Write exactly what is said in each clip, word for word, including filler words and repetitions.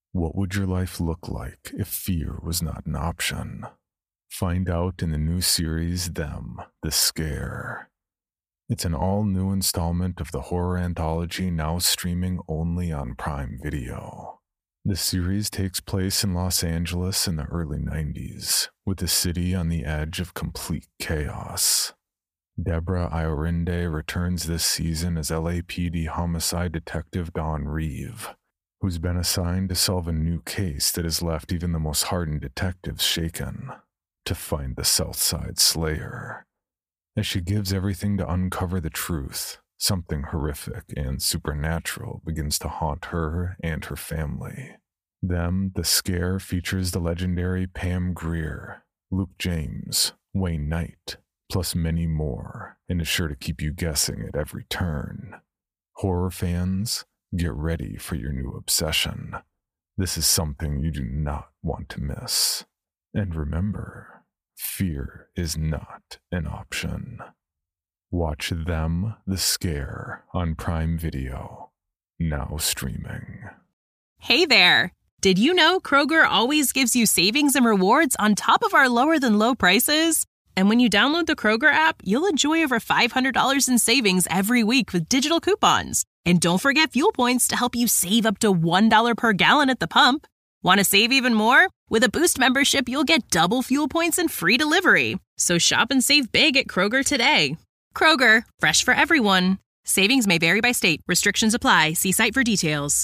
What would your life look like if fear was not an option? Find out in the new series, Them, The Scare. It's an all-new installment of the horror anthology now streaming only on Prime Video. The series takes place in Los Angeles in the early nineties, with the city on the edge of complete chaos. Deborah Iorinde returns this season as L A P D homicide detective Dawn Reeve, who's been assigned to solve a new case that has left even the most hardened detectives shaken, to find the Southside Slayer. As she gives everything to uncover the truth, something horrific and supernatural begins to haunt her and her family. Them, The Scare features the legendary Pam Grier, Luke James, Wayne Knight, plus many more, and is sure to keep you guessing at every turn. Horror fans, get ready for your new obsession. This is something you do not want to miss. And remember, fear is not an option. Watch Them, The Scare on Prime Video, now streaming. Hey there! Did you know Kroger always gives you savings and rewards on top of our lower-than-low prices? And when you download the Kroger app, you'll enjoy over five hundred dollars in savings every week with digital coupons. And don't forget fuel points to help you save up to one dollar per gallon at the pump. Want to save even more? With a Boost membership, you'll get double fuel points and free delivery. So shop and save big at Kroger today. Kroger, fresh for everyone. Savings may vary by state. Restrictions apply. See site for details.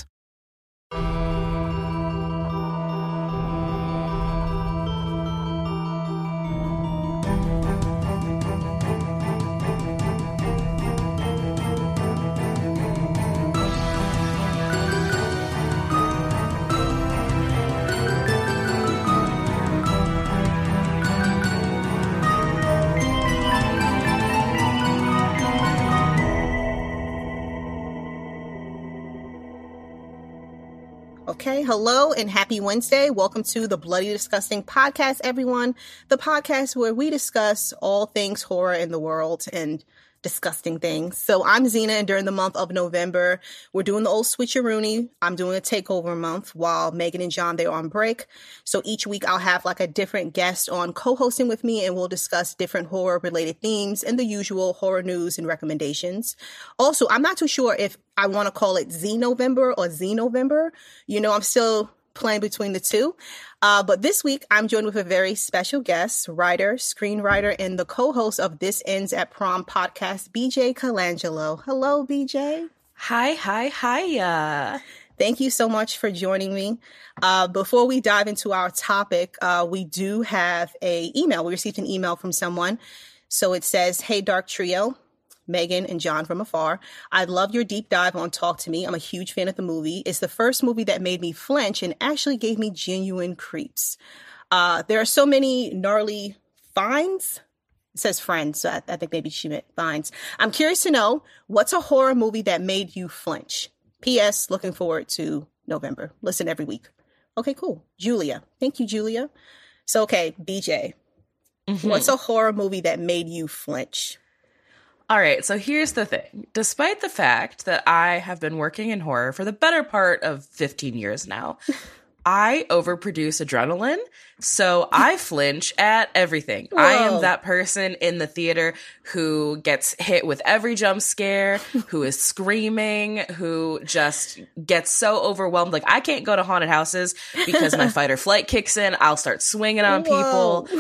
Okay, hello and happy Wednesday. Welcome to the Bloody Disgusting Podcast, everyone. The podcast where we discuss all things horror in the world and disgusting things. So I'm Zena, and during the month of November, we're doing the old switcheroony. I'm doing a takeover month while Megan and John, they're on break. So each week I'll have like a different guest on co-hosting with me, and we'll discuss different horror-related themes and the usual horror news and recommendations. Also, I'm not too sure if I want to call it Z-November or Z-November. You know, I'm still playing between the two. Uh, but this week, I'm joined with a very special guest, writer, screenwriter, and the co-host of This Ends at Prom podcast, B J Colangelo. Hello, B J. Hi, hi, hiya. Thank you so much for joining me. Uh, before we dive into our topic, uh, we do have a email. We received an email from someone. So it says, "Hey, Dark Trio, Megan and John from afar. I love your deep dive on Talk to Me. I'm a huge fan of the movie. It's the first movie that made me flinch and actually gave me genuine creeps. Uh, there are so many gnarly finds." It says friends, so I, I think maybe she meant finds. "I'm curious to know, what's a horror movie that made you flinch? P S. Looking forward to November. Listen every week." Okay, cool. Julia. Thank you, Julia. So, okay, B J. Mm-hmm. What's a horror movie that made you flinch? All right, so here's the thing. Despite the fact that I have been working in horror for the better part of fifteen years now, I overproduce adrenaline, so I flinch at everything. Whoa. I am that person in the theater who gets hit with every jump scare, who is screaming, who just gets so overwhelmed. Like, I can't go to haunted houses because my fight or flight kicks in. I'll start swinging on Whoa. people.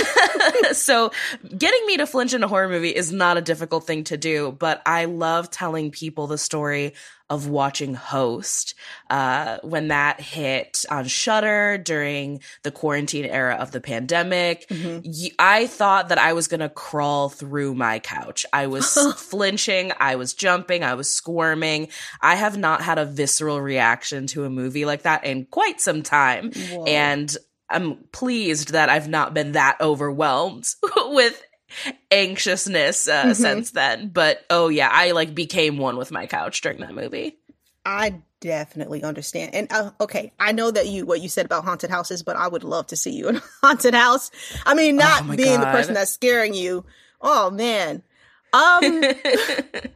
So getting me to flinch in a horror movie is not a difficult thing to do, but I love telling people the story of watching Host uh, when that hit on Shudder during the quarantine era of the pandemic. Mm-hmm. I thought that I was going to crawl through my couch. I was flinching. I was jumping. I was squirming. I have not had a visceral reaction to a movie like that in quite some time. Whoa. And I'm pleased that I've not been that overwhelmed with anxiousness uh, mm-hmm. since then. But oh yeah, I like became one with my couch during that movie. I definitely understand. And uh, okay, I know that you what you said about haunted houses, but I would love to see you in a haunted house. I mean, not oh being God. the person that's scaring you. Oh man. Um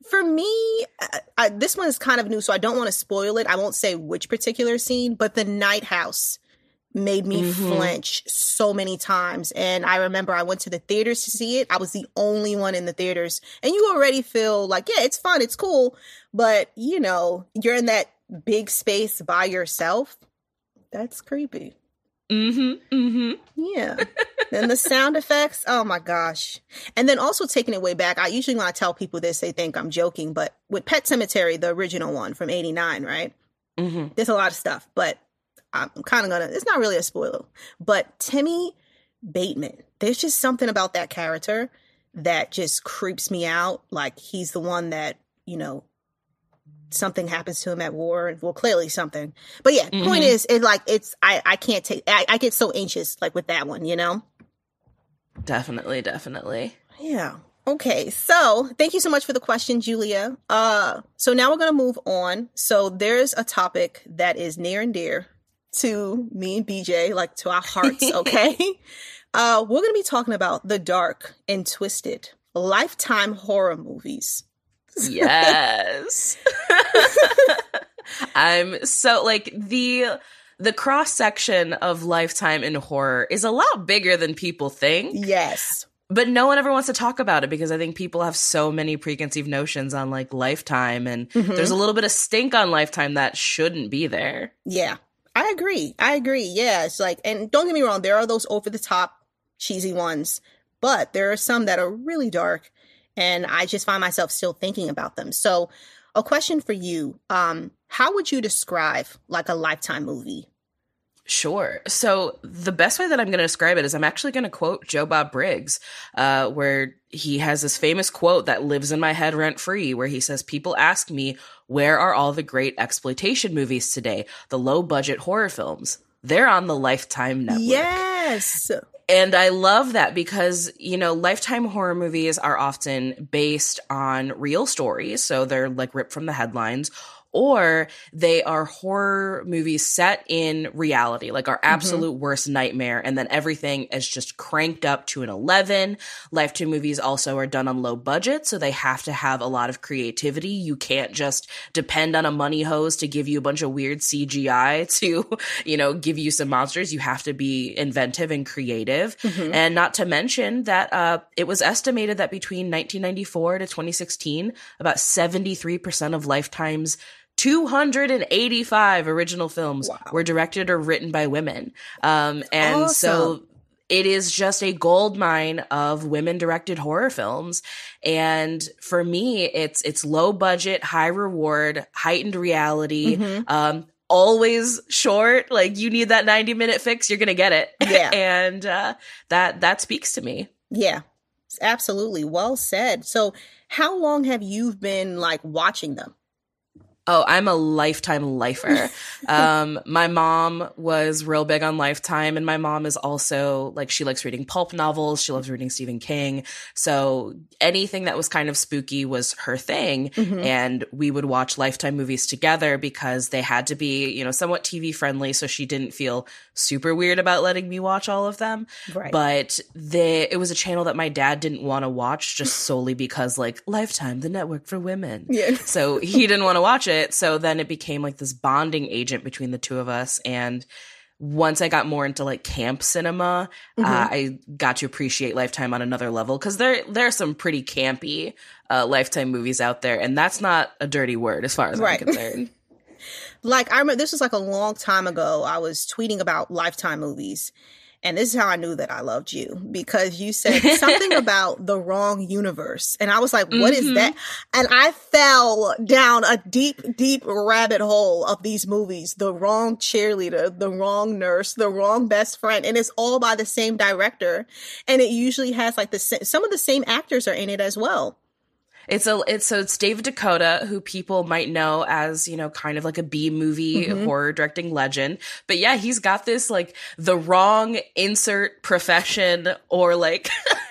for me, I, I, this one is kind of new, so I don't want to spoil it. I won't say which particular scene, but the night house made me mm-hmm. flinch so many times. And I remember I went to the theaters to see it. I was the only one in the theaters. And you already feel like, yeah, it's fun, it's cool. But, you know, you're in that big space by yourself. That's creepy. Mm-hmm. Mm-hmm. Yeah. And the sound effects, oh my gosh. And then also taking it way back, I usually when I tell people this, they think I'm joking. But with Pet Sematary, the original one from eighty-nine, right? Mm-hmm. There's a lot of stuff, but I'm kind of gonna, it's not really a spoiler, but Timmy Bateman, there's just something about that character that just creeps me out. Like he's the one that, you know, something happens to him at war. Well, clearly something, but yeah, mm-hmm. point is, it like, it's, I, I can't take, I, I get so anxious like with that one, you know? Definitely, definitely. Yeah. Okay, so thank you so much for the question, Julia. Uh, so now we're going to move on. So there's a topic that is near and dear to me and B J, like to our hearts, okay? uh, we're going to be talking about the dark and twisted Lifetime horror movies. Yes. I'm so, like, the the cross-section of Lifetime in horror is a lot bigger than people think. Yes. But no one ever wants to talk about it because I think people have so many preconceived notions on, like, Lifetime, and mm-hmm. there's a little bit of stink on Lifetime that shouldn't be there. Yeah. I agree. I agree. Yeah. It's like, and don't get me wrong, there are those over the top cheesy ones, but there are some that are really dark and I just find myself still thinking about them. So a question for you, um, how would you describe like a Lifetime movie? Sure. So the best way that I'm going to describe it is I'm actually going to quote Joe Bob Briggs, uh, where he has this famous quote that lives in my head rent free, where he says, people ask me, where are all the great exploitation movies today? The low budget horror films. They're on the Lifetime network. Yes. And I love that because, you know, Lifetime horror movies are often based on real stories. So they're like ripped from the headlines. Or they are horror movies set in reality, like our absolute mm-hmm. worst nightmare. And then everything is just cranked up to an eleven. Lifetime movies also are done on low budget, so they have to have a lot of creativity. You can't just depend on a money hose to give you a bunch of weird C G I to, you know, give you some monsters. You have to be inventive and creative. Mm-hmm. And not to mention that uh, it was estimated that between nineteen ninety-four to twenty sixteen, about seventy-three percent of Lifetime's two hundred eighty-five original films wow. were directed or written by women. Um, and awesome. So it is just a gold mine of women directed horror films. And for me, it's, it's low budget, high reward, heightened reality, mm-hmm. um, always short. Like you need that ninety minute fix, you're going to get it. Yeah. and, uh, that, that speaks to me. Yeah, absolutely. Well said. So how long have you been like watching them? Oh, I'm a Lifetime lifer. um, my mom was real big on Lifetime, and my mom is also, like, she likes reading pulp novels. She loves reading Stephen King. So anything that was kind of spooky was her thing. Mm-hmm. And we would watch Lifetime movies together because they had to be, you know, somewhat T V friendly. So she didn't feel super weird about letting me watch all of them. Right. But they, it was a channel that my dad didn't want to watch just solely because, like, Lifetime, the network for women. Yeah. So he didn't want to watch it. So then it became like this bonding agent between the two of us. And once I got more into like camp cinema, mm-hmm. uh, I got to appreciate Lifetime on another level because there there are some pretty campy uh, Lifetime movies out there, and that's not a dirty word as far as right. I'm concerned. Like I remember, this was like a long time ago. I was tweeting about Lifetime movies. And this is how I knew that I loved you, because you said something about The Wrong Universe. And I was like, what mm-hmm. is that? And I fell down a deep, deep rabbit hole of these movies. The Wrong Cheerleader, The Wrong Nurse, The Wrong Best Friend. And it's all by the same director. And it usually has like the some of the same actors are in it as well. It's a, it's, so it's David Dakota, who people might know as, you know, kind of like a B movie mm-hmm. horror directing legend. But yeah, he's got this like the wrong insert profession or like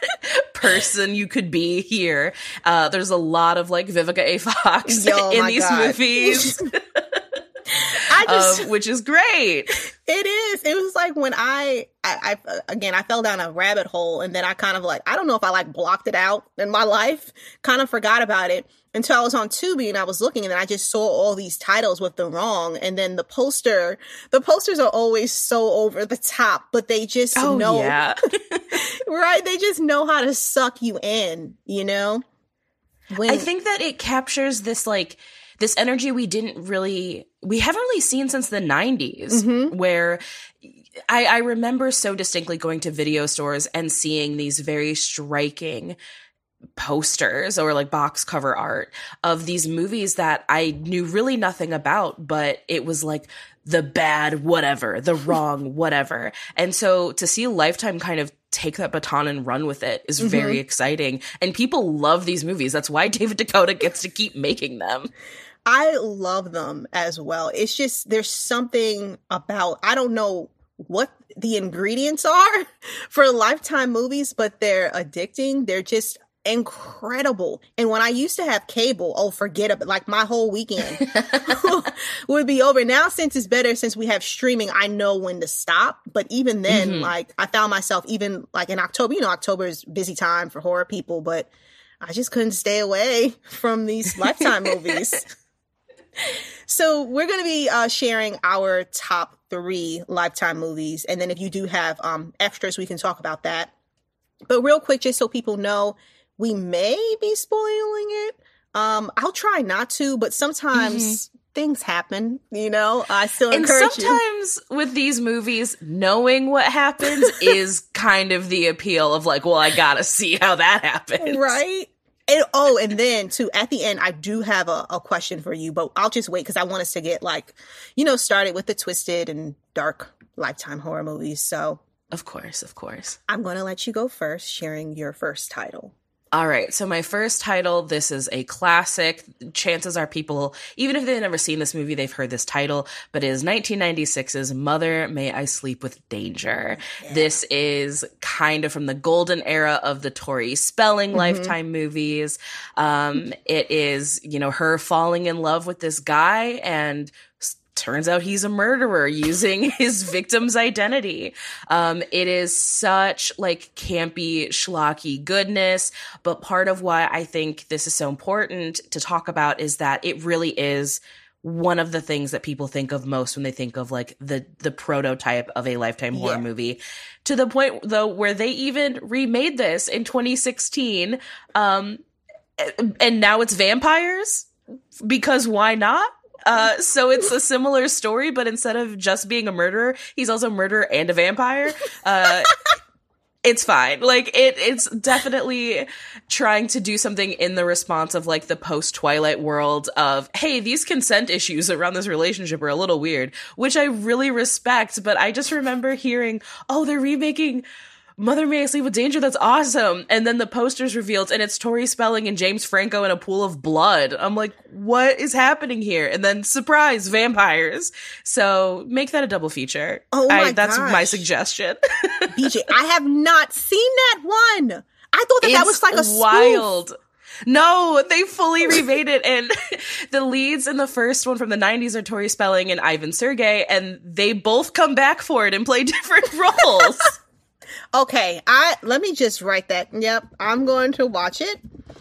person you could be here. Uh, there's a lot of like Vivica A. Fox Yo, in these God. movies. I just, uh, which is great. It is. It was like when I, I, I, again, I fell down a rabbit hole, and then I kind of like, I don't know if I like blocked it out in my life, kind of forgot about it until I was on Tubi and I was looking, and then I just saw all these titles with the wrong. And then the poster, the posters are always so over the top, but they just oh, know, yeah. right? They just know how to suck you in, you know? When, I think that it captures this, like, this energy we didn't really, we haven't really seen since the nineties, mm-hmm. where I, I remember so distinctly going to video stores and seeing these very striking posters or like box cover art of these movies that I knew really nothing about, but it was like the bad whatever, the wrong whatever. And so to see Lifetime kind of take that baton and run with it is mm-hmm. very exciting. And people love these movies. That's why David Dakota gets to keep making them. I love them as well. It's just, there's something about, I don't know what the ingredients are for Lifetime movies, but they're addicting. They're just incredible. And when I used to have cable, oh, forget it. Like my whole weekend would be over. Now, since it's better, since we have streaming, I know when to stop. But even then, mm-hmm. like I found myself even like in October, you know, October is busy time for horror people, but I just couldn't stay away from these Lifetime movies. So we're going to be uh, sharing our top three Lifetime movies. And then if you do have um, extras, we can talk about that. But real quick, just so people know, we may be spoiling it. Um, I'll try not to, but sometimes mm-hmm. things happen, you know? I still encourage and sometimes you. With these movies, knowing what happens is kind of the appeal of like, well, I gotta see how that happens. Right? And, oh, and then, too, at the end, I do have a, a question for you, but I'll just wait because I want us to get, like, you know, started with the twisted and dark Lifetime horror movies. So, of course, of course. I'm going to let you go first, sharing your first title. All right. So my first title, this is a classic. Chances are people, even if they've never seen this movie, they've heard this title, but it is nineteen ninety-six's Mother, May I Sleep with Danger. Yeah. This is kind of from the golden era of the Tori Spelling mm-hmm. Lifetime movies. Um, it is, you know, her falling in love with this guy and turns out he's a murderer using his victim's identity. Um, it is such like campy, schlocky goodness. But part of why I think this is so important to talk about is that it really is one of the things that people think of most when they think of like the, the prototype of a Lifetime yeah. horror movie, to the point though, where they even remade this in twenty sixteen. Um, and now it's vampires because why not? Uh, so it's a similar story, but instead of just being a murderer, he's also a murderer and a vampire. Uh, it's fine. Like it, it's definitely trying to do something in the response of like the post-Twilight world of, hey, these consent issues around this relationship are a little weird, which I really respect. But I just remember hearing, oh, they're remaking Mother, May I Sleep with Danger? That's awesome. And then the poster's revealed and it's Tori Spelling and James Franco in a pool of blood. I'm like, what is happening here? And then surprise, vampires. So make that a double feature. Oh my I, That's gosh. my suggestion. B J, I have not seen that one. I thought that it's that was like a spoof. Wild. No, they fully remade it. And the leads in the first one from the nineties are Tori Spelling and Ivan Sergei, and they both come back for it and play different roles. Okay, I let me just write that. Yep, I'm going to watch it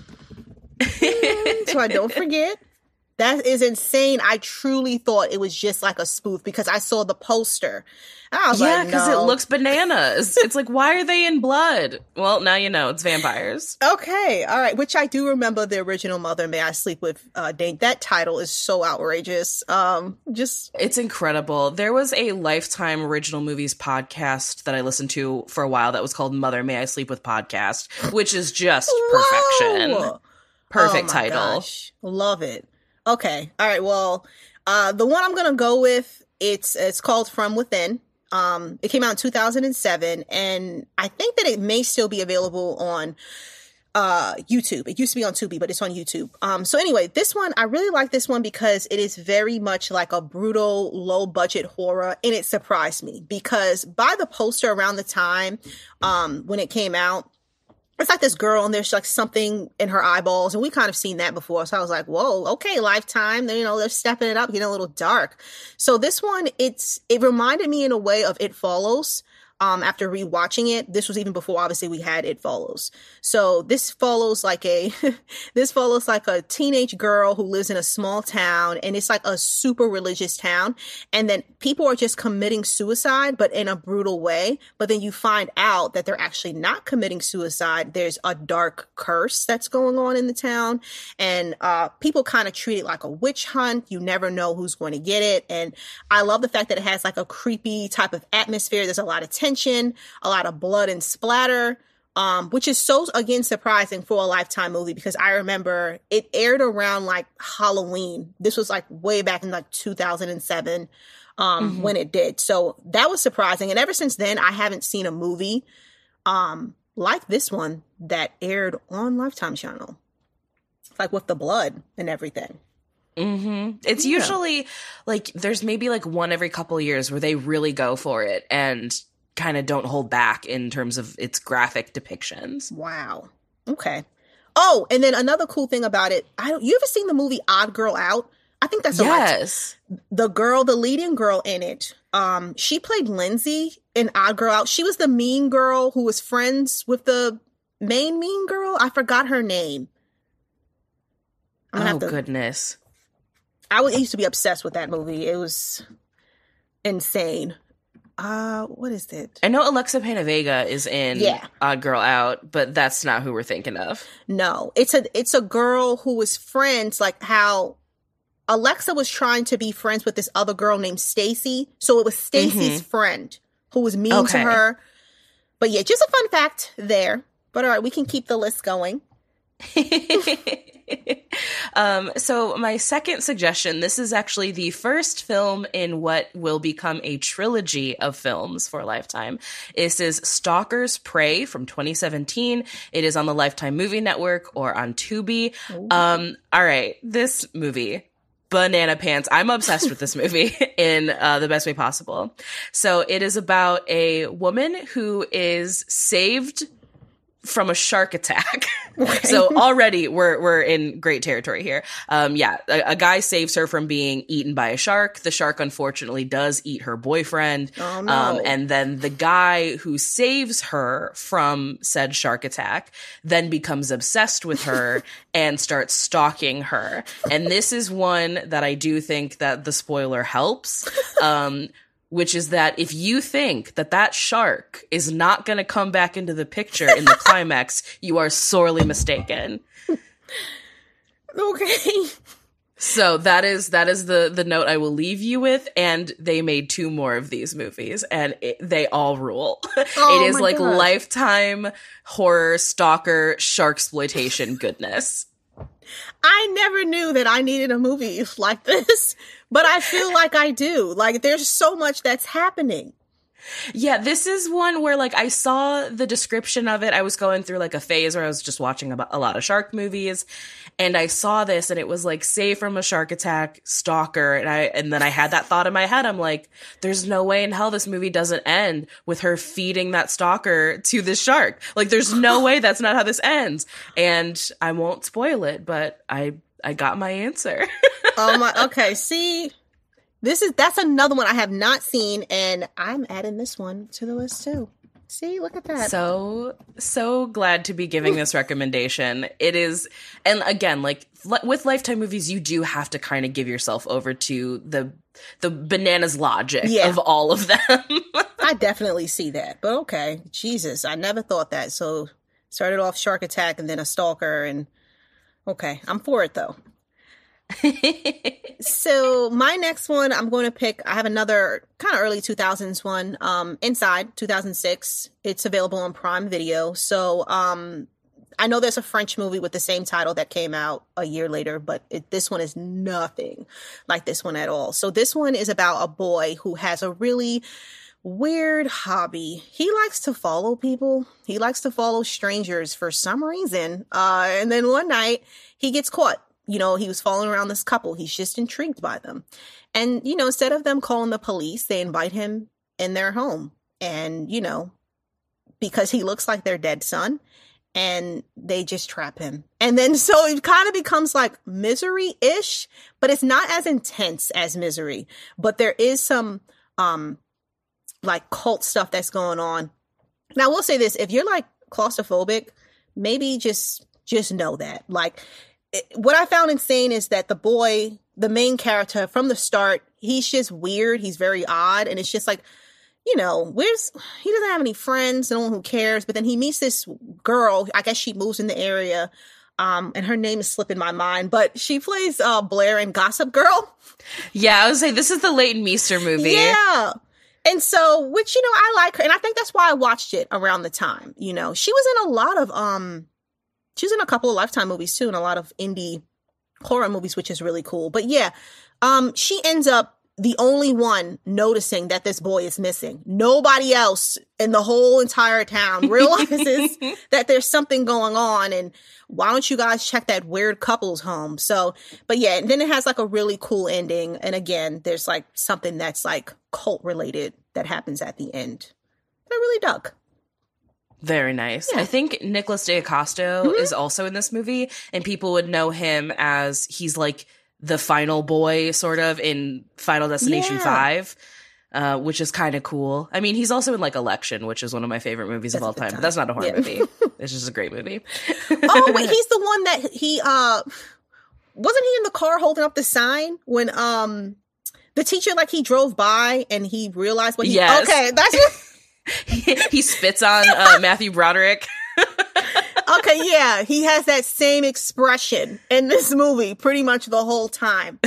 so I don't forget. That is insane. I truly thought it was just like a spoof because I saw the poster. And I was yeah, like, because no. it looks bananas. It's like, why are they in blood? Well, now you know. It's vampires. Okay, all right. Which I do remember the original Mother, May I Sleep with uh, Danger. That title is so outrageous. Um, just It's incredible. There was a Lifetime Original Movies podcast that I listened to for a while that was called Mother, May I Sleep with Podcast, which is just perfection. Whoa! Perfect oh my title. Gosh. Love it. Okay. All right. Well, uh, the one I'm going to go with, it's, it's called From Within. Um, it came out in two thousand seven, and I think that it may still be available on, uh, YouTube. It used to be on Tubi, but it's on YouTube. Um, so anyway, this one, I really like this one because it is very much like a brutal, low budget horror, and it surprised me because by the poster around the time, um, when it came out, it's like this girl and there's like something in her eyeballs, and we kind of seen that before. So I was like, whoa, okay, Lifetime, you know, they're stepping it up, getting a little dark. So this one, it's, it reminded me in a way of It Follows. Um, after rewatching it, this was even before obviously we had It Follows. So this follows like a, this follows like a teenage girl who lives in a small town, and it's like a super religious town. And then people are just committing suicide, but in a brutal way. But then you find out that they're actually not committing suicide. There's a dark curse that's going on in the town, and uh, people kind of treat it like a witch hunt. You never know who's going to get it. And I love the fact that it has like a creepy type of atmosphere. There's a lot of tension, a lot of blood and splatter, um, which is so, again, surprising for a Lifetime movie, because I remember it aired around like Halloween. This was like way back in like two thousand seven um, mm-hmm. when it did. So that was surprising. And ever since then, I haven't seen a movie um, like this one that aired on Lifetime Channel, like with the blood and everything. Mm-hmm. It's Yeah. usually like there's maybe like one every couple years where they really go for it and kind of don't hold back in terms of its graphic depictions. Wow. Okay. Oh, and then another cool thing about it, I don't, you ever seen the movie Odd Girl Out? I think that's a Lifetime. Yes. The girl, the leading girl in it, um, she played Lindsay in Odd Girl Out. She was the mean girl who was friends with the main mean girl. I forgot her name. I'm gonna Oh, have to- goodness. I was- used to be obsessed with that movie. It was insane. Uh, what is it? I know Alexa Panavega is in Yeah. Odd Girl Out, but that's not who we're thinking of. No, it's a it's a girl who was friends, like how Alexa was trying to be friends with this other girl named Stacy. So it was Stacy's friend who was mean Okay. to her. But yeah, just a fun fact there. But all right, we can keep the list going. um, so my second suggestion, this is actually the first film in what will become a trilogy of films for Lifetime. This is Stalker's Prey from twenty seventeen. It is on the Lifetime Movie Network or on Tubi. Um, all right, this movie, banana pants. I'm obsessed with this movie in uh, the best way possible. So it is about a woman who is saved from a shark attack. Okay. So already we're we're in great territory here. Um, yeah, a, a guy saves her from being eaten by a shark. The shark unfortunately does eat her boyfriend. Oh, no. Um, and then the guy who saves her from said shark attack then becomes obsessed with her and starts stalking her. And this is one that I do think that the spoiler helps. Um, which is that if you think that that shark is not going to come back into the picture in the climax, you are sorely mistaken. Okay. So that is that is the the note I will leave you with. And they made two more of these movies, and it, they all rule. Oh it is my like gosh. Lifetime horror stalker sharksploitation goodness. I never knew that I needed a movie like this, but I feel like I do. Like, there's so much that's happening. Yeah, this is one where, like, I saw the description of it. I was going through, like, a phase where I was just watching about a lot of shark movies, and I saw this, and it was, like, saved from a shark attack, stalker, and I and then I had that thought in my head. I'm like, there's no way in hell this movie doesn't end with her feeding that stalker to this shark. Like, there's no way that's not how this ends. And I won't spoil it, but I I got my answer. Oh my, okay, see, this is, that's another one I have not seen, and I'm adding this one to the list too. See, look at that. So, so glad to be giving this recommendation. It is, and again, like li- with Lifetime movies, you do have to kind of give yourself over to the the bananas logic Yeah. of all of them. I definitely see that, but okay, Jesus, I never thought that. So started off shark attack and then a stalker, and okay, I'm for it though. So my next one, I'm going to pick, I have another kind of early two thousands one, um, Inside, two thousand six. It's available on Prime Video. So um, I know there's a French movie with the same title that came out a year later, but it, this one is nothing like this one at all. So this one is about a boy who has a really weird hobby. He likes to follow people. He likes to follow strangers for some reason. Uh, and then one night he gets caught. You know, he was following around this couple. He's just intrigued by them. And, you know, instead of them calling the police, they invite him in their home. And, you know, because he looks like their dead son. and they just trap him. And then so it kind of becomes like Misery-ish, but it's not as intense as Misery. But there is some um like cult stuff that's going on. Now, I will say this, if you're like claustrophobic, maybe just just know that. Like, it, what I found insane is that the boy, the main character from the start, he's just weird. He's very odd. And it's just like, you know, where's, he doesn't have any friends, no one who cares. But then he meets this girl. I guess she moves in the area. Um, and her name is slipping my mind, but she plays uh, Blair in Gossip Girl. Yeah, I would say this is the Leighton Meester movie. Yeah. And so, which, you know, I like her. And I think that's why I watched it around the time. You know, she was in a lot of, um, she was in a couple of Lifetime movies too, and a lot of indie horror movies, which is really cool. But yeah, um, she ends up the only one noticing that this boy is missing. Nobody else in the whole entire town realizes that there's something going on. And why don't you guys check that weird couple's home? So, but yeah, and then it has like a really cool ending. And again, there's like something that's like cult related that happens at the end. I really dug. Very nice. Yeah. I think Nicholas D'Acosto Mm-hmm. is also in this movie, and people would know him as he's like the final boy sort of in Final Destination Yeah. five, uh, which is kind of cool. I mean, he's also in like Election, which is one of my favorite movies That's of all a good time, time. but that's not a horror Yeah. movie. It's just a great movie. Oh, wait, he's the one that he, uh, wasn't he in the car holding up the sign when, um, the teacher, like, he drove by and he realized what he, Yes. okay, that's what, he, he spits on uh, Matthew Broderick. okay, yeah, he has that same expression in this movie pretty much the whole time.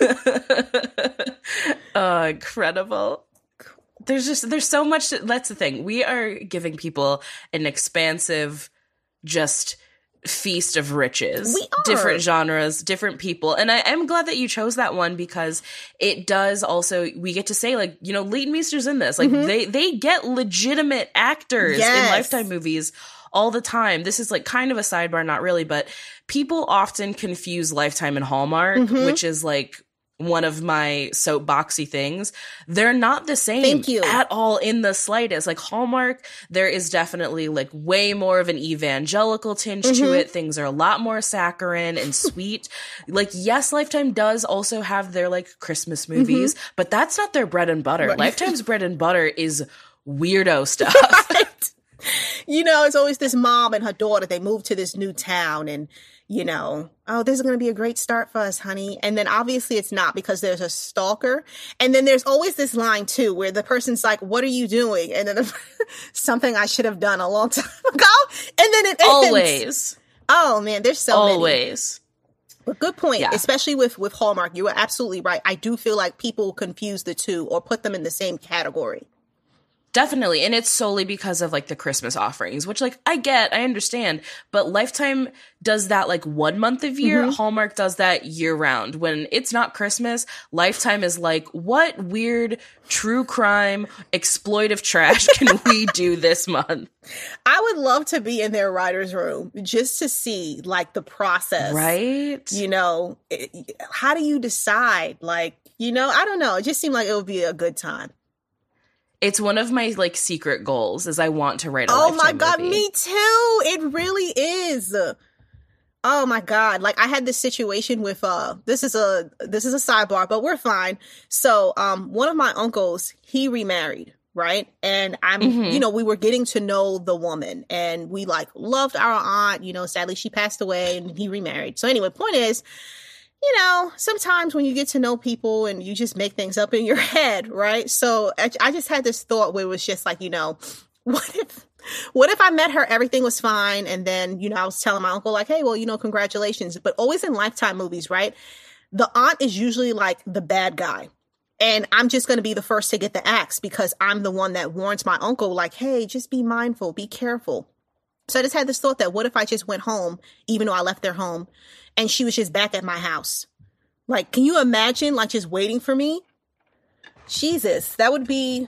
Oh, incredible. There's just, there's so much. That's the thing. We are giving people an expansive, just feast of riches. We are. Different genres, different people. And I am glad that you chose that one because it does also, we get to say, like, you know, Leighton Meester's in this. Like, Mhm. they, they get legitimate actors Yes. in Lifetime movies all the time. This is like kind of a sidebar, not really, but people often confuse Lifetime and Hallmark, Mhm. which is like one of my soapboxy things. They're not the same Thank you. at all in the slightest. Like Hallmark, there is definitely like way more of an evangelical tinge to Mhm. it. Things are a lot more saccharine and sweet. Like, yes, Lifetime does also have their like Christmas movies, but that's not their bread and butter. Right. Lifetime's bread and butter is weirdo stuff. Right. You know, it's always this mom and her daughter, they move to this new town and, you know, oh, this is going to be a great start for us, honey. And then obviously it's not because there's a stalker. And then there's always this line too, where the person's like, what are you doing? And then the, something I should have done a long time ago. And then it ends. Always. Oh man, there's so many. Always. But good point, Yeah. especially with, with Hallmark. You were absolutely right. I do feel like people confuse the two or put them in the same category. Definitely. And it's solely because of like the Christmas offerings, which like I get, I understand, but Lifetime does that like one month of year. Mm-hmm. Hallmark does that year round. When it's not Christmas, Lifetime is like, what weird true crime exploitive trash can we do this month? I would love to be in their writer's room just to see like the process. Right? You know, it, how do you decide? Like, you know, I don't know. It just seemed like it would be a good time. It's one of my like secret goals is I want to write a Oh my Lifetime God, movie. me too. It really is. Oh my God. Like I had this situation with, uh, this is a, this is a sidebar, but we're fine. So, um, one of my uncles, he remarried, right? And I'm, Mhm. you know, we were getting to know the woman and we like loved our aunt, you know, sadly she passed away and he remarried. So anyway, point is, you know, sometimes when you get to know people and you just make things up in your head, right? So I, I just had this thought where it was just like, you know, what if, what if I met her, everything was fine, and then, you know, I was telling my uncle like, hey, well, you know, congratulations. But always in Lifetime movies, right? The aunt is usually like the bad guy. And I'm just going to be the first to get the axe because I'm the one that warns my uncle like, hey, just be mindful, be careful. So I just had this thought that what if I just went home, even though I left their home, and she was just back at my house? Like, can you imagine, like, just waiting for me? Jesus, that would be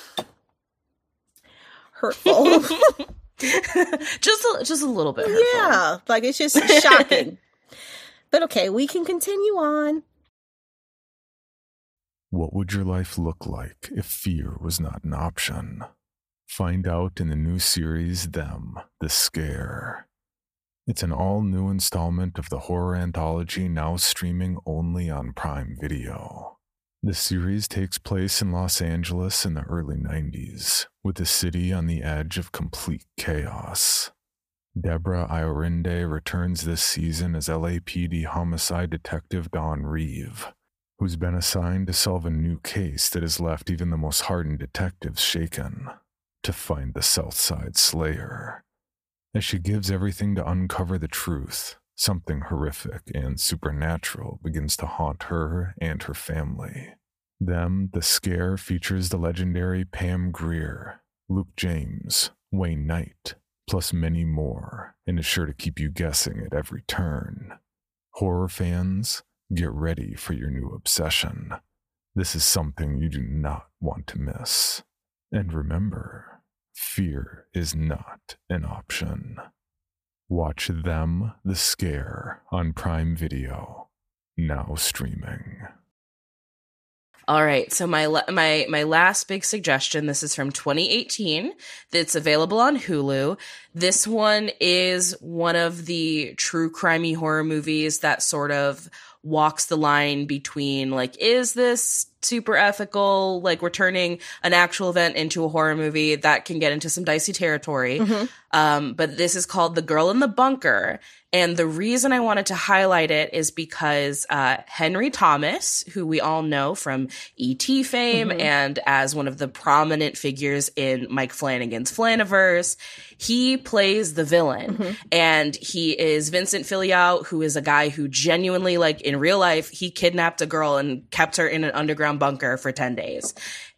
hurtful. just a, just a little bit hurtful. Yeah, like, it's just shocking. But okay, we can continue on. What would your life look like if fear was not an option? Find out in the new series, Them, The Scare. It's an all-new installment of the horror anthology now streaming only on Prime Video. The series takes place in Los Angeles in the early nineties, with the city on the edge of complete chaos. Deborah Iorinde returns this season as L A P D homicide detective Dawn Reeve, who's been assigned to solve a new case that has left even the most hardened detectives shaken, to find the Southside Slayer. As she gives everything to uncover the truth, something horrific and supernatural begins to haunt her and her family. Them, The Scare features the legendary Pam Grier, Luke James, Wayne Knight, plus many more, and is sure to keep you guessing at every turn. Horror fans, get ready for your new obsession. This is something you do not want to miss. And remember, fear is not an option. Watch Them, The Scare on Prime Video, now streaming. All right, so my my my last big suggestion, this is from twenty eighteen. It's available on Hulu. This one is one of the true crimey horror movies that sort of walks the line between, like, is this super ethical? Like, we're turning an actual event into a horror movie. That can get into some dicey territory. Mm-hmm. Um, but this is called The Girl in the Bunker. And the reason I wanted to highlight it is because uh, Henry Thomas, who we all know from E T fame mm-hmm. and as one of the prominent figures in Mike Flanagan's Flaniverse, he plays the villain. Mm-hmm. And he is Vincent Filial, who is a guy who genuinely, like, in real life, he kidnapped a girl and kept her in an underground bunker for ten days.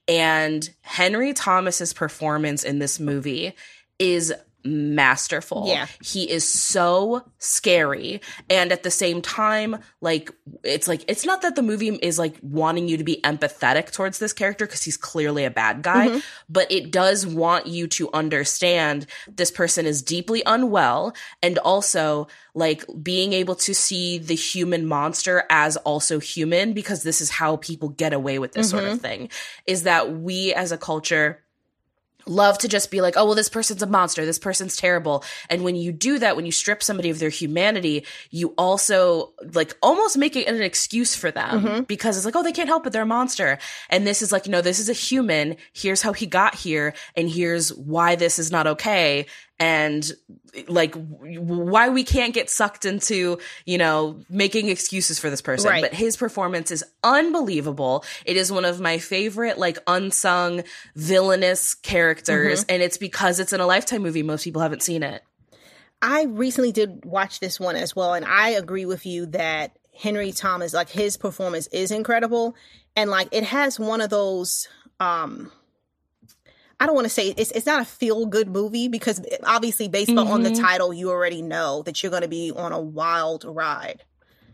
And Henry Thomas's performance in this movie is masterful. Yeah. He is so scary. And at the same time, like, it's like, it's not that the movie is like wanting you to be empathetic towards this character because he's clearly a bad guy, mm-hmm. but it does want you to understand this person is deeply unwell, and also like being able to see the human monster as also human, because this is how people get away with this mm-hmm. sort of thing, is that we as a culture love to just be like, oh, well, this person's a monster, this person's terrible. And when you do that, when you strip somebody of their humanity, you also like almost make it an excuse for them mm-hmm. because it's like, oh, they can't help it, they're a monster. And this is like, no, this is a human. Here's how he got here. And here's why this is not okay. And like why we can't get sucked into, you know, making excuses for this person. Right. But his performance is unbelievable. It is one of my favorite, like, unsung villainous characters. Mm-hmm. And it's because it's in a Lifetime movie. Most people haven't seen it. I recently did watch this one as well. And I agree with you that Henry Thomas, like, his performance is incredible. And like, it has one of those, um, I don't want to say it's it's not a feel-good movie, because obviously based mm-hmm. on the title, you already know that you're going to be on a wild ride.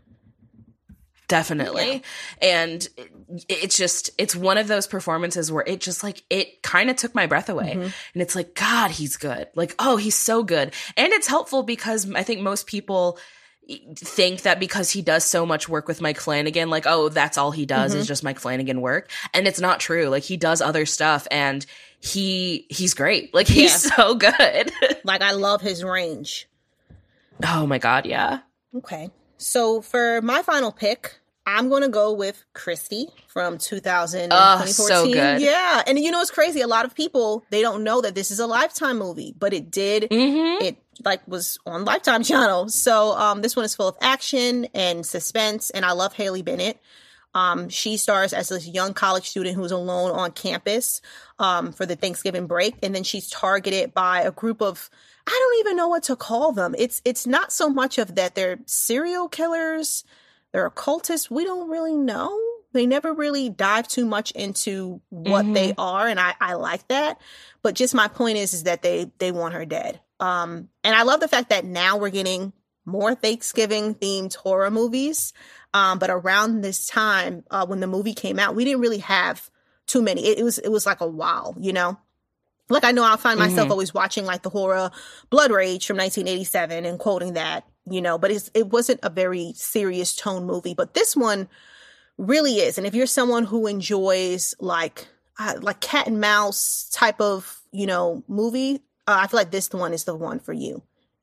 Definitely. Yeah. And it, it's just, it's one of those performances where it just like, it kind of took my breath away. Mm-hmm. And it's like, God, he's good. Like, oh, he's so good. And it's helpful because I think most people think that because he does so much work with Mike Flanagan, like, oh, that's all he does mm-hmm. is just Mike Flanagan work. And it's not true. Like, he does other stuff, and he he's great. Like, he's yeah. so good. Like, I love his range. Oh my God, yeah. Okay. So for my final pick, I'm going to go with Christy from two thousand oh, so good. Yeah. And you know, it's crazy. A lot of people, they don't know that this is a Lifetime movie, but it did. Mm-hmm. It like was on Lifetime channel. So um, this one is full of action and suspense. And I love Haley Bennett. Um, she stars as this young college student who's alone on campus um, for the Thanksgiving break. And then she's targeted by a group of, I don't even know what to call them. It's, it's not so much of that they're serial killers. They're occultists. We don't really know. They never really dive too much into what mm-hmm. they are. And I, I like that. But just my point is, is that they, they want her dead. Um, and I love the fact that now we're getting more Thanksgiving themed horror movies. Um, but around this time, uh, when the movie came out, we didn't really have too many. It, it was, it was like a while, you know? Like, I know I'll find myself mm-hmm. always watching like the horror Blood Rage from nineteen eighty-seven and quoting that, you know, but it's, it wasn't a very serious tone movie. But this one really is. And if you're someone who enjoys like, uh, like cat and mouse type of, you know, movie, uh, I feel like this one is the one for you.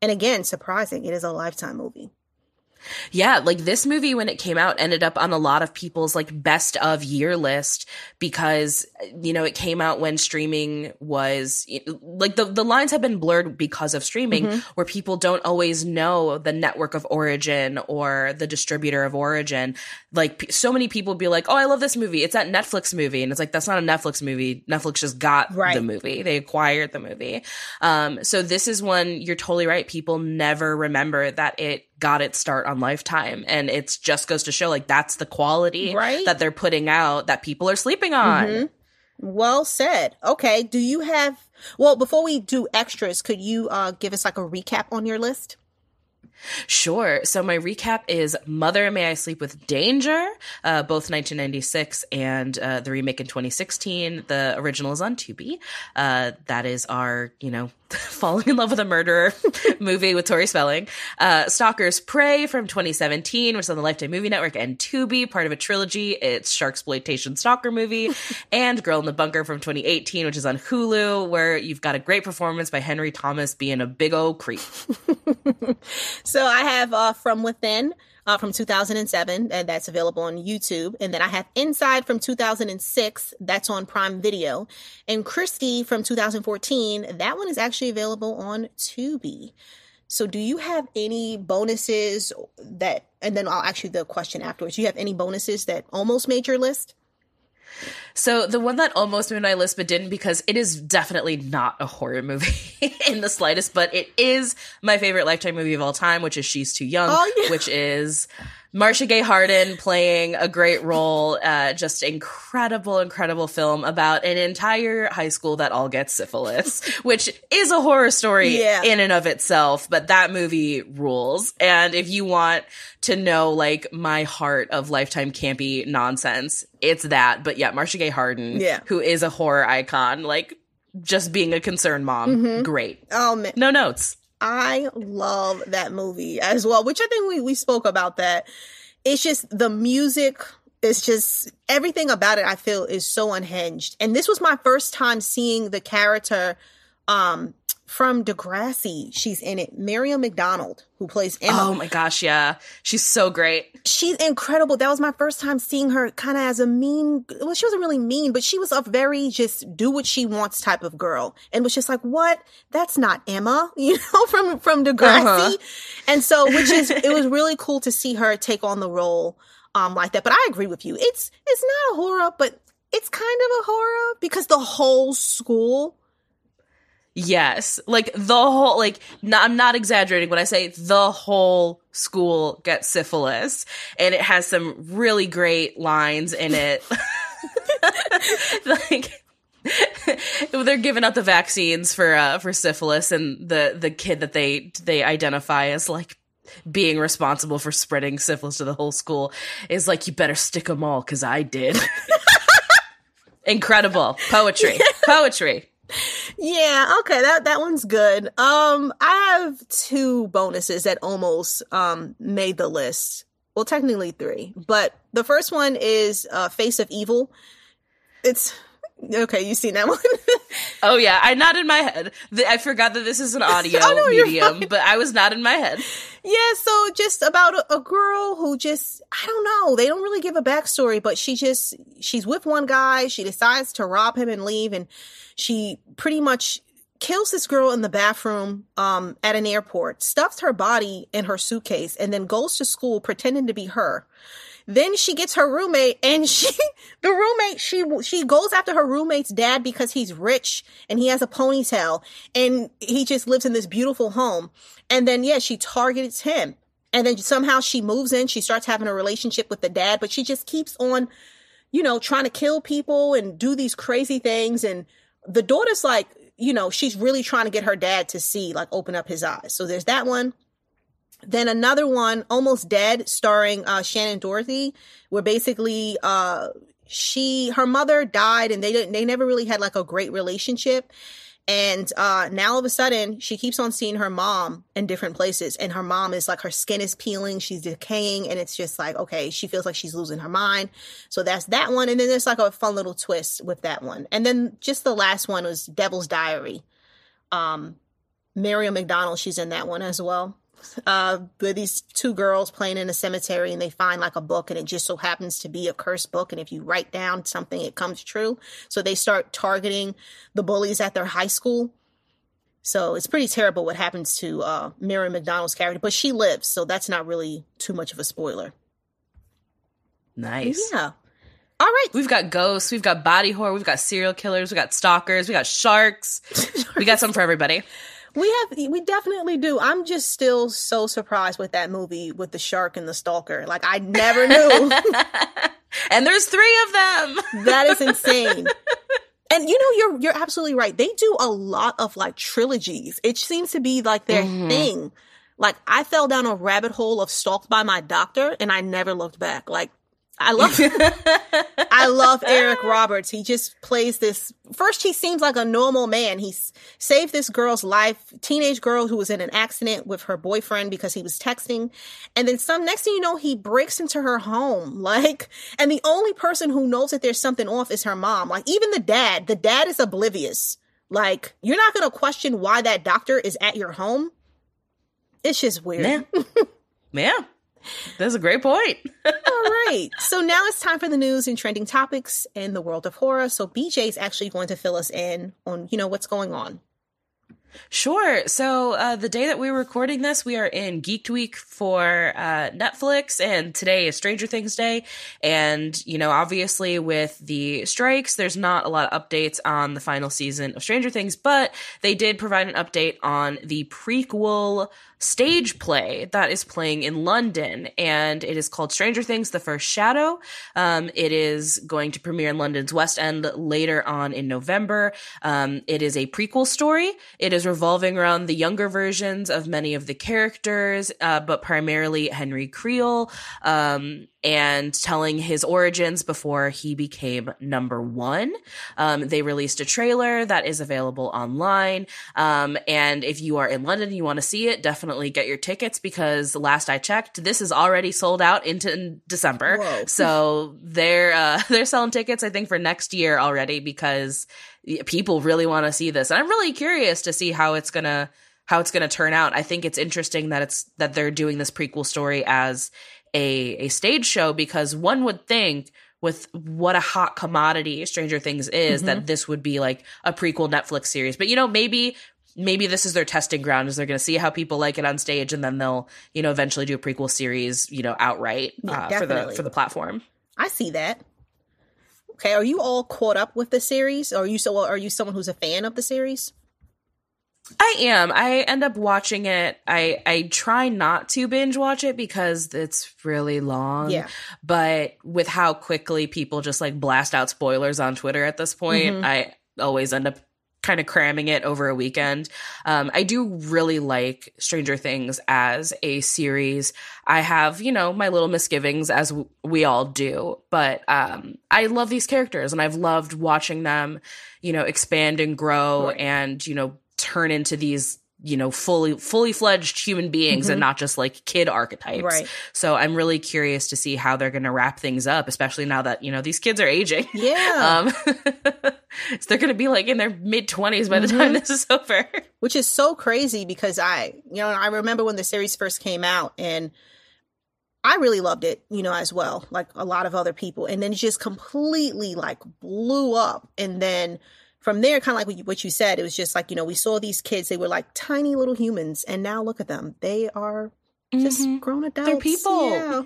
And again, surprising, it is a Lifetime movie. Yeah, like this movie when it came out ended up on a lot of people's like best of year list because, you know, it came out when streaming was like the, the lines have been blurred because of streaming mm-hmm. where people don't always know the network of origin or the distributor of origin. Like so many people be like, oh, I love this movie. It's that Netflix movie. And it's like, that's not a Netflix movie. Netflix just got right. the movie. They acquired the movie. Um, so this is one, you're totally right. People never remember that it got its start on Lifetime. And it just goes to show like that's the quality right? that they're putting out that people are sleeping on. Mm-hmm. Well said. Okay. Do you have, well, before we do extras, could you uh, give us like a recap on your list? Sure. So my recap is Mother, May I Sleep with Danger, uh, both nineteen ninety-six and uh, the remake in twenty sixteen. The original is on Tubi. Uh, that is our, you know, falling in love with a murderer movie with Tori Spelling. Uh, Stalker's Prey from twenty seventeen, which is on the Lifetime Movie Network and Tubi, part of a trilogy. It's Sharksploitation Stalker movie. And Girl in the Bunker from twenty eighteen, which is on Hulu, where you've got a great performance by Henry Thomas being a big old creep. So I have uh, From Within uh, from two thousand seven, and that's available on YouTube. And then I have Inside from two thousand six, that's on Prime Video. And Christie from two thousand fourteen, that one is actually available on Tubi. So do you have any bonuses that, and then I'll ask you the question afterwards. Do you have any bonuses that almost made your list? So the one that almost made my list but didn't because it is definitely not a horror movie in the slightest, but it is my favorite Lifetime movie of all time, which is She's Too Young, oh, yeah. which is Marcia Gay Harden playing a great role. Uh, just incredible, incredible film about an entire high school that all gets syphilis, which is a horror story yeah. in and of itself, but that movie rules. And if you want to know like my heart of Lifetime campy nonsense, it's that. But yeah, Marcia Gay Harden, yeah. who is a horror icon, like just being a concerned mom, mm-hmm. great. Oh man, no notes. I love that movie as well, which I think we, we spoke about that. It's just the music. It's just everything about it I feel is so unhinged. And this was my first time seeing the character um, from Degrassi. She's in it. Miriam McDonald, who plays Emma. Oh my gosh, yeah. She's so great. She's incredible. That was my first time seeing her kind of as a mean, well, she wasn't really mean, but she was a very just do what she wants type of girl. And was just like, what? That's not Emma, you know, from, from Degrassi. Uh-huh. And so, which is, it was really cool to see her take on the role um, like that. But I agree with you. It's, it's not a horror, but it's kind of a horror because the whole school. Yes. Like the whole, like, no, I'm not exaggerating when I say the whole school gets syphilis, and it has some really great lines in it. Like, they're giving out the vaccines for, uh, for syphilis, and the, the kid that they, they identify as like being responsible for spreading syphilis to the whole school is like, you better stick them all, 'cause I did. Incredible. Poetry. Poetry. Yeah, okay, that, that one's good. Um, I have two bonuses that almost um made the list. Well, technically three. But the first one is uh, Face of Evil. It's... Okay, you seen that one? Oh, yeah. I nodded my head. I forgot that this is an audio oh, no, medium, but I was nodding my head. Yeah, so just about a, a girl who just, I don't know, they don't really give a backstory, but she just, she's with one guy, she decides to rob him and leave, and she pretty much kills this girl in the bathroom um, at an airport, stuffs her body in her suitcase, and then goes to school pretending to be her. Then she gets her roommate, and she, the roommate, she, she goes after her roommate's dad because he's rich and he has a ponytail and he just lives in this beautiful home. And then, yeah, she targets him. And then somehow she moves in, she starts having a relationship with the dad, but she just keeps on, you know, trying to kill people and do these crazy things. And the daughter's like, you know, she's really trying to get her dad to see, like, open up his eyes. So there's that one. Then another one, Almost Dead, starring uh, Shannon Doherty, where basically uh, she, her mother died, and they didn't, they never really had like a great relationship. And uh, now all of a sudden, she keeps on seeing her mom in different places, and her mom is like, her skin is peeling, she's decaying, and it's just like, okay, she feels like she's losing her mind. So that's that one. And then there's like a fun little twist with that one. And then just the last one was Devil's Diary. Um, Miriam McDonald, she's in that one as well. Uh, with these two girls playing in a cemetery, and they find like a book, and it just so happens to be a cursed book. And if you write down something, it comes true. So they start targeting the bullies at their high school. So it's pretty terrible what happens to uh, Miriam McDonald's character, but she lives. So that's not really too much of a spoiler. Nice. Yeah. All right. We've got ghosts. We've got body horror. We've got serial killers. We've got stalkers. We got sharks. We got some for everybody. We have, we definitely do. I'm just still so surprised with that movie with the shark and the stalker. Like, I never knew. And there's three of them. That is insane. And you know, you're you're absolutely right. They do a lot of like trilogies. It seems to be like their mm-hmm. thing. Like, I fell down a rabbit hole of Stalked by My Doctor, and I never looked back. Like, I love I love Eric Roberts. He just plays this. First, he seems like a normal man. He saved this girl's life, teenage girl who was in an accident with her boyfriend because he was texting. And then some, next thing you know, he breaks into her home. Like, and the only person who knows that there's something off is her mom. Like, even the dad, the dad is oblivious. Like, you're not going to question why that doctor is at your home. It's just weird. Yeah. Yeah. That's a great point. All right. So now it's time for the news and trending topics in the world of horror. So B J is actually going to fill us in on, you know, what's going on. Sure. So uh, the day that we're recording this, we are in Geeked Week for uh, Netflix, and today is Stranger Things Day. And, you know, obviously with the strikes, there's not a lot of updates on the final season of Stranger Things, but they did provide an update on the prequel stage play that is playing in London, and it is called Stranger Things: The First Shadow. Um, it is going to premiere in London's West End later on in November. Um, it is a prequel story. It is revolving around the younger versions of many of the characters, uh, but primarily Henry Creel, um, and telling his origins before he became number one. Um, they released a trailer that is available online. Um, and if you are in London and you want to see it, definitely get your tickets, because last I checked, this is already sold out into December. Whoa. So they're, uh, they're selling tickets, I think, for next year already, because people really want to see this. And I'm really curious to see how it's going to, how it's going to turn out. I think it's interesting that it's, that they're doing this prequel story as a, a stage show, because one would think with what a hot commodity Stranger Things is, mm-hmm. that this would be like a prequel Netflix series. But, you know, maybe, maybe this is their testing ground, is they're going to see how people like it on stage, and then they'll, you know, eventually do a prequel series, you know, outright uh, yeah, for the, for the platform. I see that. Okay. Are you all caught up with the series? Or are you so, are you someone who's a fan of the series? I am. I end up watching it. I, I try not to binge watch it because it's really long. Yeah. But with how quickly people just like blast out spoilers on Twitter at this point, mm-hmm. I always end up kind of cramming it over a weekend. Um, I do really like Stranger Things as a series. I have, you know, my little misgivings, as w- we all do, but um, I love these characters, and I've loved watching them, you know, expand and grow, right. and, you know, turn into these, you know, fully, fully fledged human beings, mm-hmm. and not just like kid archetypes. Right. So I'm really curious to see how they're going to wrap things up, especially now that, you know, these kids are aging. Yeah. Um, so they're going to be like in their mid twenties by the mm-hmm. time this is over. Which is so crazy, because I, you know, I remember when the series first came out, and I really loved it, you know, as well, like a lot of other people. And then it just completely like blew up. And then from there, kind of like what you, what you said, it was just like, you know, we saw these kids, they were like tiny little humans, and now look at them. They are just mm-hmm. grown adults. They're people. Yeah.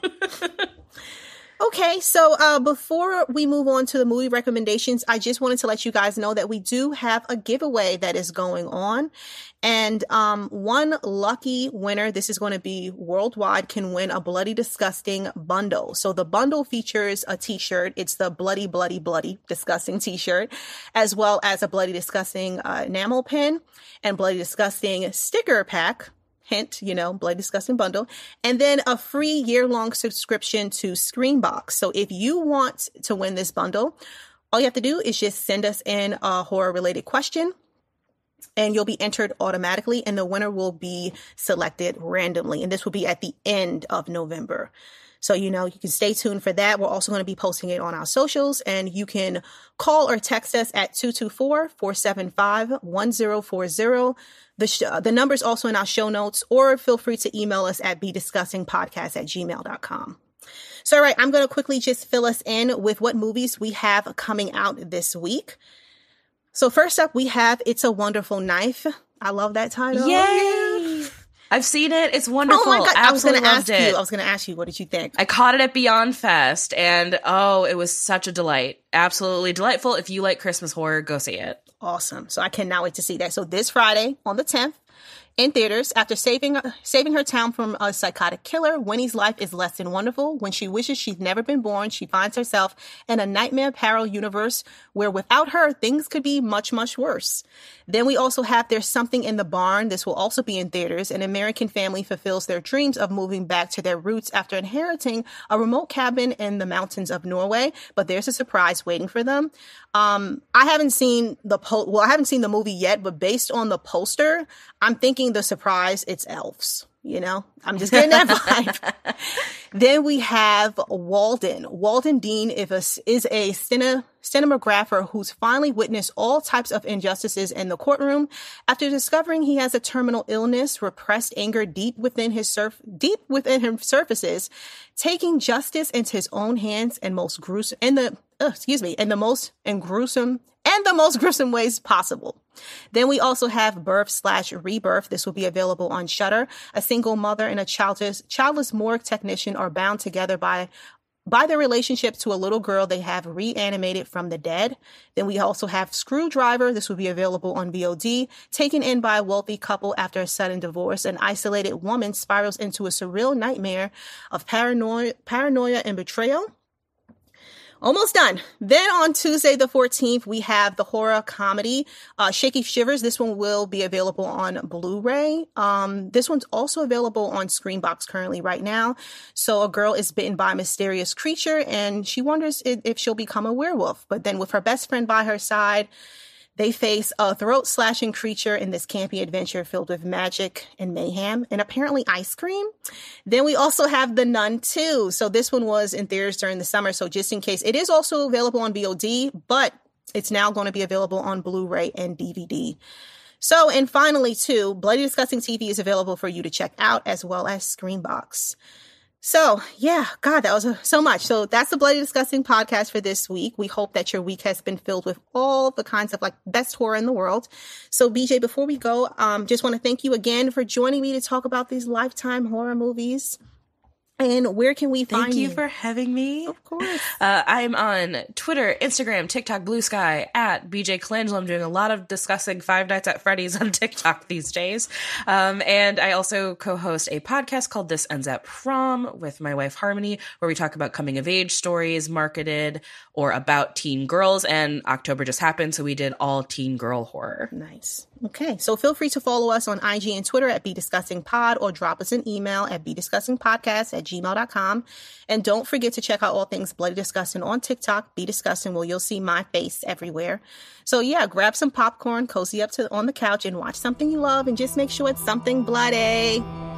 Okay, so uh, before we move on to the movie recommendations, I just wanted to let you guys know that we do have a giveaway that is going on. And um, one lucky winner, this is going to be worldwide, can win a Bloody Disgusting bundle. So the bundle features a t-shirt. It's the Bloody, Bloody, Bloody Disgusting t-shirt, as well as a Bloody Disgusting uh, enamel pin and Bloody Disgusting sticker pack. Hint, you know, Bloody Disgusting bundle, and then a free year-long subscription to Screenbox. So if you want to win this bundle, all you have to do is just send us in a horror-related question, and you'll be entered automatically, and the winner will be selected randomly. And this will be at the end of November. So, you know, you can stay tuned for that. We're also going to be posting it on our socials, and you can call or text us at two two four, four seven five, one zero four zero. The, sh- the number's also in our show notes, or feel free to email us at be discussing podcast at gmail dot com. So, all right, I'm going to quickly just fill us in with what movies we have coming out this week. So first up, we have It's a Wonderful Knife. I love that title. Yay! I've seen it. It's wonderful. Oh my God. I was going to loved ask it. you. I was going to ask you, what did you think? I caught it at Beyond Fest, and oh, it was such a delight. Absolutely delightful. If you like Christmas horror, go see it. Awesome. So I cannot wait to see that. So this Friday on the tenth, in theaters, after saving saving her town from a psychotic killer, Winnie's life is less than wonderful. When she wishes she'd never been born, she finds herself in a nightmare parallel universe where without her, things could be much, much worse. Then we also have There's Something in the Barn. This will also be in theaters. An American family fulfills their dreams of moving back to their roots after inheriting a remote cabin in the mountains of Norway, but there's a surprise waiting for them. Um, I haven't seen the po- well, I haven't seen the movie yet, but based on the poster, I'm thinking the surprise, it's elves. You know, I'm just getting that vibe. Then we have Walden. Walden Dean is a, is a steno, stenographer who's finally witnessed all types of injustices in the courtroom. After discovering he has a terminal illness, repressed anger deep within his surf, deep within him surfaces, taking justice into his own hands and most gruesome, and the uh, excuse me, in the most and gruesome and the most gruesome ways possible. Then we also have Birth slash Rebirth. This will be available on Shudder. A single mother and a childless, childless morgue technician are bound together by by their relationship to a little girl they have reanimated from the dead. Then we also have Screwdriver. This will be available on V O D. Taken in by a wealthy couple after a sudden divorce, an isolated woman spirals into a surreal nightmare of paranoia, paranoia and betrayal. Almost done. Then on Tuesday the fourteenth, we have the horror comedy, uh, Shaky Shivers. This one will be available on Blu-ray. Um, this one's also available on Screenbox currently right now. So a girl is bitten by a mysterious creature and she wonders if, if she'll become a werewolf. But then with her best friend by her side, they face a throat-slashing creature in this campy adventure filled with magic and mayhem and apparently ice cream. Then we also have The Nun two. So this one was in theaters during the summer. So just in case, it is also available on V O D, but it's now going to be available on Blu-ray and D V D. So, and finally, too, Bloody Disgusting T V is available for you to check out as well as Screenbox. So, yeah, God, that was a, so much. So that's the Bloody Disgusting podcast for this week. We hope that your week has been filled with all the kinds of like best horror in the world. So B J, before we go, um, just want to thank you again for joining me to talk about these Lifetime horror movies. And where can we find you? Thank you for having me. Of course. Uh, I'm on Twitter, Instagram, TikTok, Blue Sky, at B J Colangelo. I'm doing a lot of discussing Five Nights at Freddy's on TikTok these days. Um, and I also co-host a podcast called This Ends at Prom with my wife Harmony, where we talk about coming-of-age stories marketed or about teen girls. And October just happened, so we did all teen girl horror. Nice. Okay, so feel free to follow us on I G and Twitter at BeDiscussingPod or drop us an email at BeDiscussingPodcast at gmail dot com. And don't forget to check out all things Bloody Disgusting on TikTok, Be Disgusting, where you'll see my face everywhere. So yeah, grab some popcorn, cozy up to on the couch, and watch something you love, and just make sure it's something bloody.